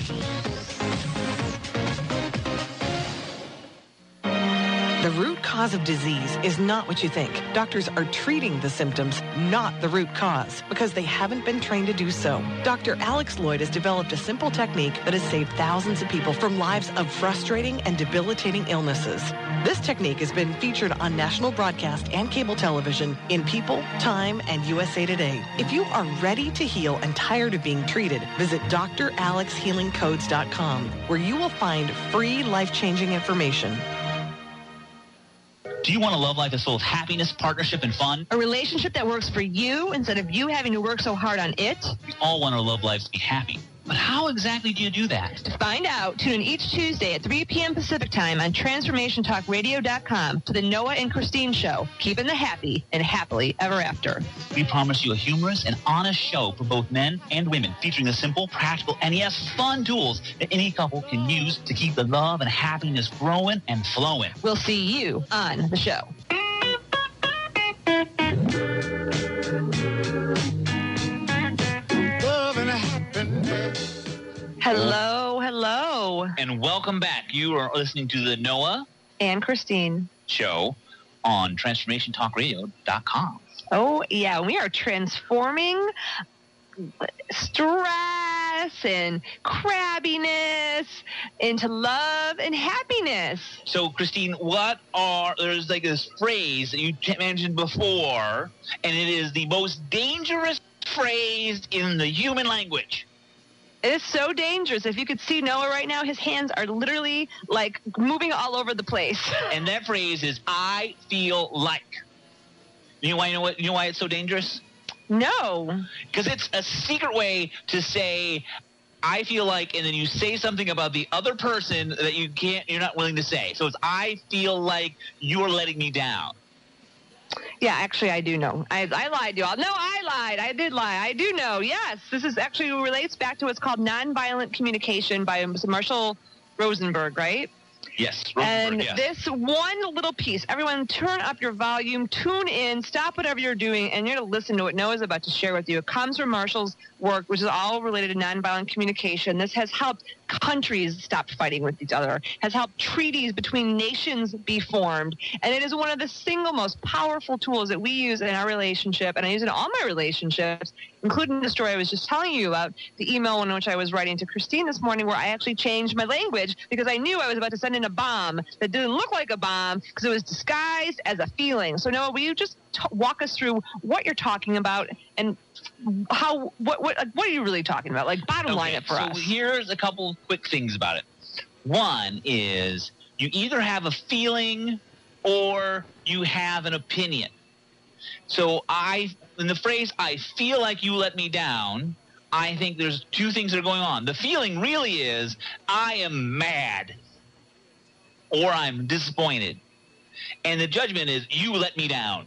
The root cause of disease is not what you think. Doctors are treating the symptoms, not the root cause, because they haven't been trained to do so. Doctor Alex Lloyd has developed a simple technique that has saved thousands of people from lives of frustrating and debilitating illnesses. This technique has been featured on national broadcast and cable television in People, Time, and U S A Today. If you are ready to heal and tired of being treated, visit D R alex healing codes dot com, where you will find free life-changing information. Do you want a love life that's full of happiness, partnership, and fun? A relationship that works for you instead of you having to work so hard on it? We all want our love lives to be happy. But how exactly do you do that? To find out, tune in each Tuesday at three p.m. Pacific Time on transformation talk radio dot com to the Noah and Christine Show, keeping the happy and happily ever after. We promise you a humorous and honest show for both men and women, featuring the simple, practical, and yes, fun tools that any couple can use to keep the love and happiness growing and flowing. We'll see you on the show. Hello, hello. And welcome back. You are listening to the Noah and Christine Show on transformation talk radio dot com. Oh, yeah. We are transforming stress and crabbiness into love and happiness. So, Christine, what are, there's like this phrase that you mentioned before, and it is the most dangerous phrase in the human language. It is so dangerous. If you could see Noah right now, his hands are literally like moving all over the place. And that phrase is, I feel like. You know why, you know what, you know why it's so dangerous? No. Because it's a secret way to say, I feel like, and then you say something about the other person that you can't, you're not willing to say. So it's, I feel like you're letting me down. Yeah, actually, I do know. I, I lied to you all. No, I lied. I did lie. I do know. Yes, this is actually relates back to what's called nonviolent communication by Marshall Rosenberg, right? Yes, Rosenberg, and yes. This one little piece, everyone turn up your volume, tune in, stop whatever you're doing, and you're going to listen to what Noah's about to share with you. It comes from Marshall's work, which is all related to nonviolent communication. This has helped countries stop fighting with each other, has helped treaties between nations be formed, and it is one of the single most powerful tools that we use in our relationship, and I use it in all my relationships, including the story I was just telling you about, the email in which I was writing to Christine this morning, where I actually changed my language because I knew I was about to send in a bomb that didn't look like a bomb because it was disguised as a feeling. So Noah, will you just t- walk us through what you're talking about and how what what what are you really talking about? Like, bottom okay, line it for so us. Here's a couple quick things about it. One is you either have a feeling or you have an opinion. So I, in the phrase, I feel like you let me down, I think there's two things that are going on. The feeling really is I am mad or I'm disappointed. And the judgment is you let me down.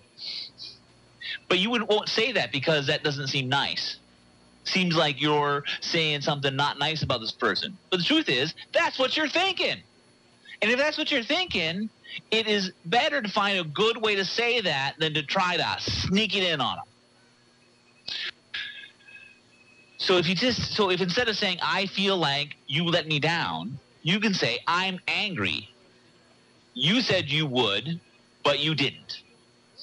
But you wouldn't won't say that because that doesn't seem nice. Seems like you're saying something not nice about this person. But the truth is, that's what you're thinking. And if that's what you're thinking, it is better to find a good way to say that than to try to sneak it in on them. So if you just, so if instead of saying, I feel like you let me down, you can say, I'm angry. You said you would, but you didn't.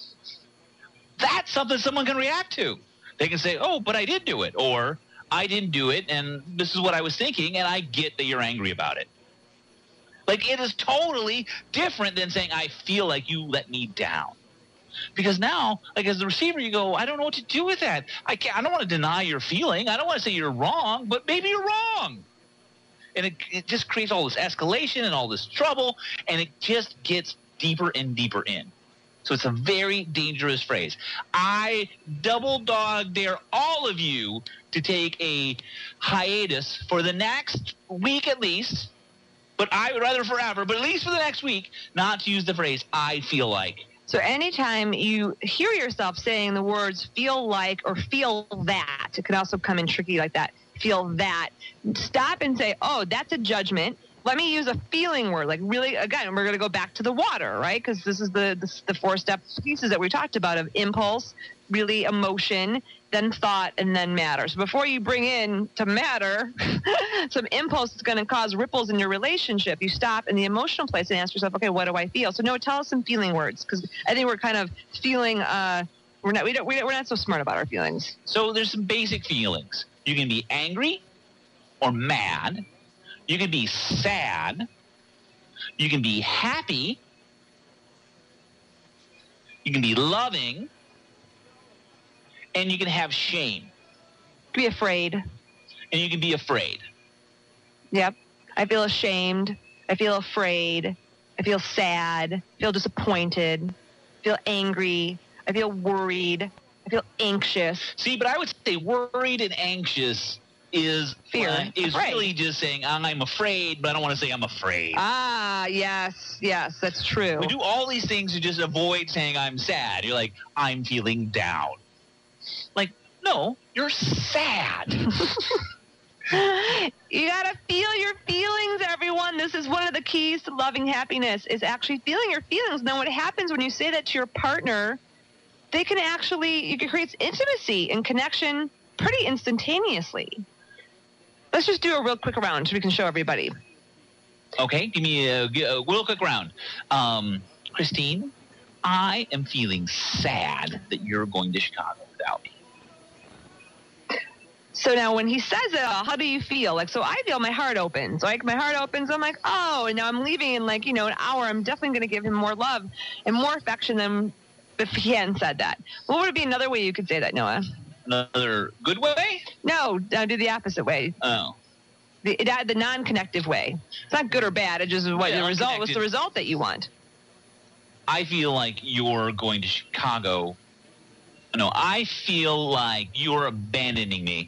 that's something someone can react to. They can say, oh, but I did do it, or I didn't do it, and this is what I was thinking, and I get that you're angry about it. Like, it is totally different than saying, I feel like you let me down. Because now, like, as the receiver, you go, I don't know what to do with that. I can't, I don't want to deny your feeling. I don't want to say you're wrong, but maybe you're wrong. And it, it just creates all this escalation and all this trouble, and it just gets deeper and deeper in. So it's a very dangerous phrase. I double dog dare all of you to take a hiatus for the next week at least, but I would rather forever, but at least for the next week, not to use the phrase, I feel like. So anytime you hear yourself saying the words feel like or feel that, it could also come in tricky like that, feel that, stop and say, oh, that's a judgment. Let me use a feeling word, like really, again, we're going to go back to the water, right? Because this is the, the the four-step pieces that we talked about of impulse, really emotion, then thought, and then matter. So before you bring in to matter, some impulse that's going to cause ripples in your relationship, you stop in the emotional place and ask yourself, okay, what do I feel? So no, tell us some feeling words, because I think we're kind of feeling, uh, we're not, we don't, we don't, we're not so smart about our feelings. So there's some basic feelings. You can be angry or mad. You can be sad. You can be happy. You can be loving. And you can have shame. Be afraid. And you can be afraid. Yep. I feel ashamed. I feel afraid. I feel sad. I feel disappointed. I feel angry. I feel worried. I feel anxious. See, but I would say worried and anxious is fear. Uh, is afraid. Really just saying I'm afraid, but I don't want to say I'm afraid. Ah, yes, yes, that's true. We do all these things to just avoid saying I'm sad. You're like, I'm feeling down. Like, no, you're sad. You gotta feel your feelings, everyone. This is one of the keys to loving happiness, is actually feeling your feelings. Now, what happens when you say that to your partner, they can actually, you can create intimacy and connection pretty instantaneously. Let's just do a real quick round so we can show everybody. Okay, give me a, a real quick round. Um, Christine, I am feeling sad that you're going to Chicago without me. So now when he says it, how do you feel? Like, so I feel my heart opens. Like, my heart opens. I'm like, oh, and now I'm leaving in, like, you know, an hour. I'm definitely going to give him more love and more affection than if he hadn't said that. What would it be another way you could say that, Noah? Another good way? No, I'll do the opposite way. Oh. The, the non-connective way. It's not good or bad. It just what yeah, the result. What's the result that you want? I feel like you're going to Chicago. No, I feel like you're abandoning me.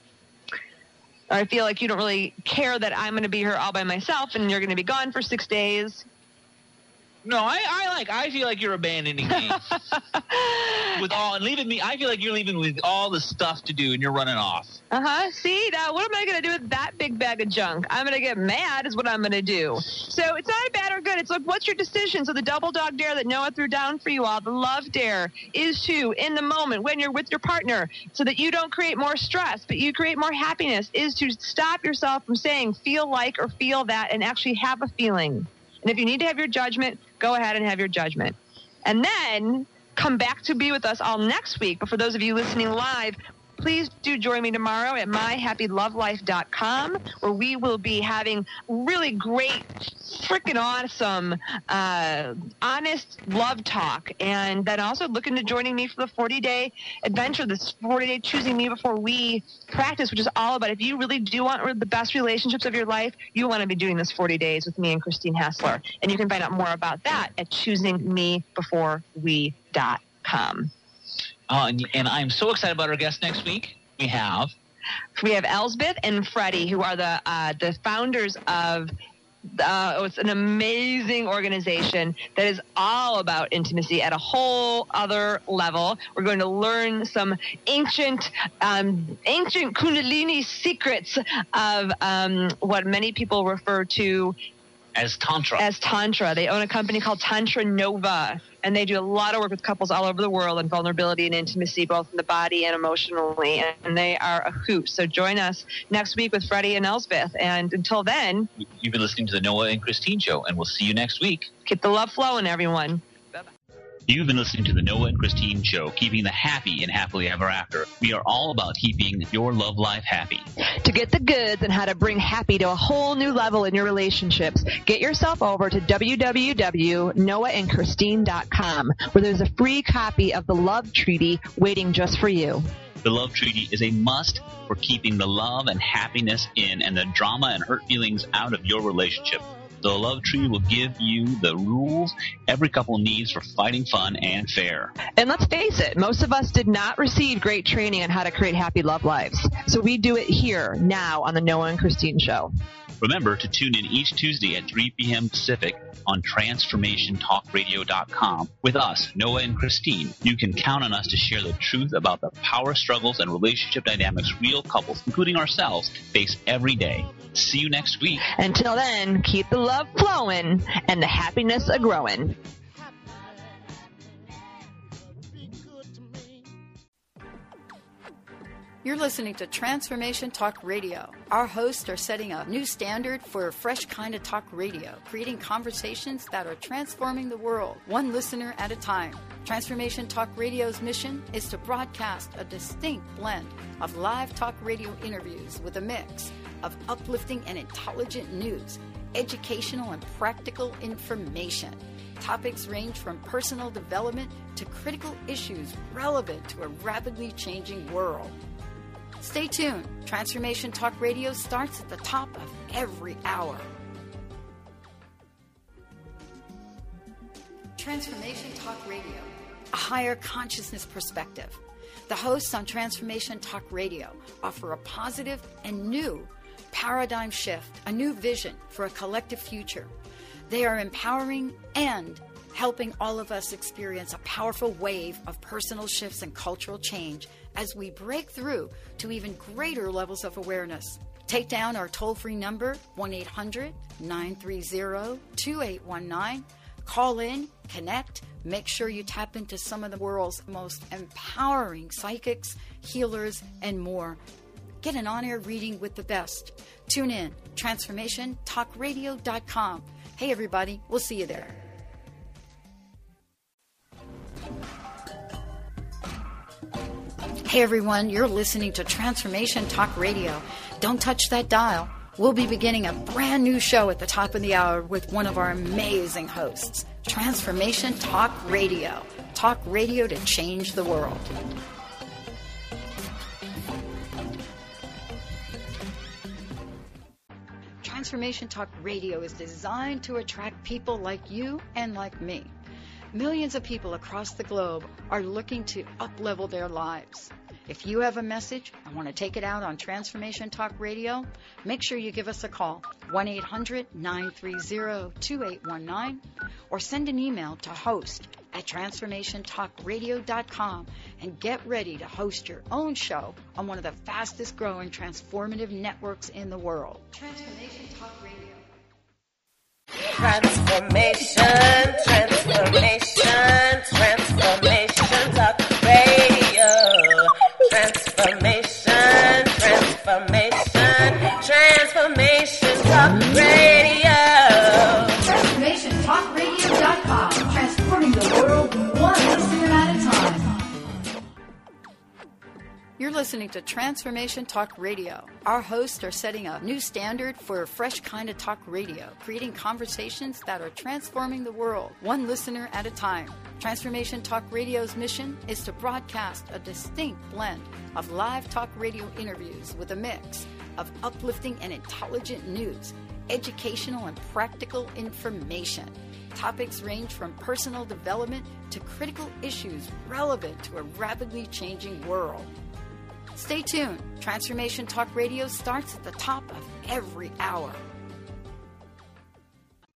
I feel like you don't really care that I'm going to be here all by myself and you're going to be gone for six days. No, I, I like. I feel like you're abandoning me with all and leaving me. I feel like you're leaving with all the stuff to do, and you're running off. Uh huh. See, now what am I going to do with that big bag of junk? I'm going to get mad, is what I'm going to do. So it's not bad or good. It's like, what's your decision? So the double dog dare that Noah threw down for you all, the love dare, is to, in the moment when you're with your partner, so that you don't create more stress, but you create more happiness, is to stop yourself from saying feel like or feel that, and actually have a feeling. And if you need to have your judgment, go ahead and have your judgment. And then come back to be with us all next week. But for those of you listening live, please do join me tomorrow at my happy love life dot com, where we will be having really great, freaking awesome, uh, honest love talk. And then also look into joining me for the forty-day adventure, this forty-day Choosing Me Before We practice, which is all about if you really do want the best relationships of your life, you want to be doing this forty days with me and Christine Hassler. And you can find out more about that at choosing me before we dot com. Uh, and, and I'm so excited about our guest next week. We have we have Elsbeth and Freddie, who are the uh, the founders of uh, oh, it's an amazing organization that is all about intimacy at a whole other level. We're going to learn some ancient um, ancient Kundalini secrets of um, what many people refer to as Tantra. As Tantra. They own a company called Tantra Nova, and they do a lot of work with couples all over the world on vulnerability and intimacy, both in the body and emotionally, and they are a hoot. So join us next week with Freddie and Elsbeth, and until then, you've been listening to the Noah and Christine Show, and we'll see you next week. Keep the love flowing, everyone. You've been listening to the Noah and Christine Show, keeping the happy and happily ever after. We are all about keeping your love life happy. To get the goods and how to bring happy to a whole new level in your relationships, get yourself over to w w w dot noah and christine dot com, where there's a free copy of the Love Treaty waiting just for you. The Love Treaty is a must for keeping the love and happiness in and the drama and hurt feelings out of your relationship. The Love Treaty will give you the rules every couple needs for fighting fun and fair. And let's face it, most of us did not receive great training on how to create happy love lives. So we do it here, now, on the Noah and Christine Show. Remember to tune in each Tuesday at three p.m. Pacific on transformation talk radio dot com with us, Noah and Christine. You can count on us to share the truth about the power struggles and relationship dynamics real couples, including ourselves, face every day. See you next week. Until then, keep the love flowing and the happiness a-growing. You're listening to Transformation Talk Radio. Our hosts are setting a new standard for a fresh kind of talk radio, creating conversations that are transforming the world, one listener at a time. Transformation Talk Radio's mission is to broadcast a distinct blend of live talk radio interviews with a mix of uplifting and intelligent news, educational and practical information. Topics range from personal development to critical issues relevant to a rapidly changing world. Stay tuned. Transformation Talk Radio starts at the top of every hour. Transformation Talk Radio, a higher consciousness perspective. The hosts on Transformation Talk Radio offer a positive and new paradigm shift, a new vision for a collective future. They are empowering and helping all of us experience a powerful wave of personal shifts and cultural change as we break through to even greater levels of awareness. Take down our toll-free number, one eight hundred nine three zero two eight one nine. Call in, connect, make sure you tap into some of the world's most empowering psychics, healers, and more. Get an on-air reading with the best. Tune in, transformation talk radio dot com. Hey, everybody, we'll see you there. Hey, everyone, you're listening to Transformation Talk Radio. Don't touch that dial. We'll be beginning a brand new show at the top of the hour with one of our amazing hosts. Transformation Talk Radio. Talk radio to change the world. Transformation Talk Radio is designed to attract people like you and like me. Millions of people across the globe are looking to up-level their lives. If you have a message and want to take it out on Transformation Talk Radio, make sure you give us a call, one eight hundred nine three zero two eight one nine, or send an email to host at transformation talk radio dot com and get ready to host your own show on one of the fastest growing transformative networks in the world. Transformation Talk Radio. Transformation, transformation, transformation talk radio. Transformation, transformation, transformation talk radio. transformation talk radio dot com, transforming the world one listener at a time. You're listening to Transformation Talk Radio. Our hosts are setting a new standard for a fresh kind of talk radio, creating conversations that are transforming the world, one listener at a time. Transformation Talk Radio's mission is to broadcast a distinct blend of live talk radio interviews with a mix of uplifting and intelligent news, educational and practical information. Topics range from personal development to critical issues relevant to a rapidly changing world. Stay tuned. Transformation Talk Radio starts at the top of every hour.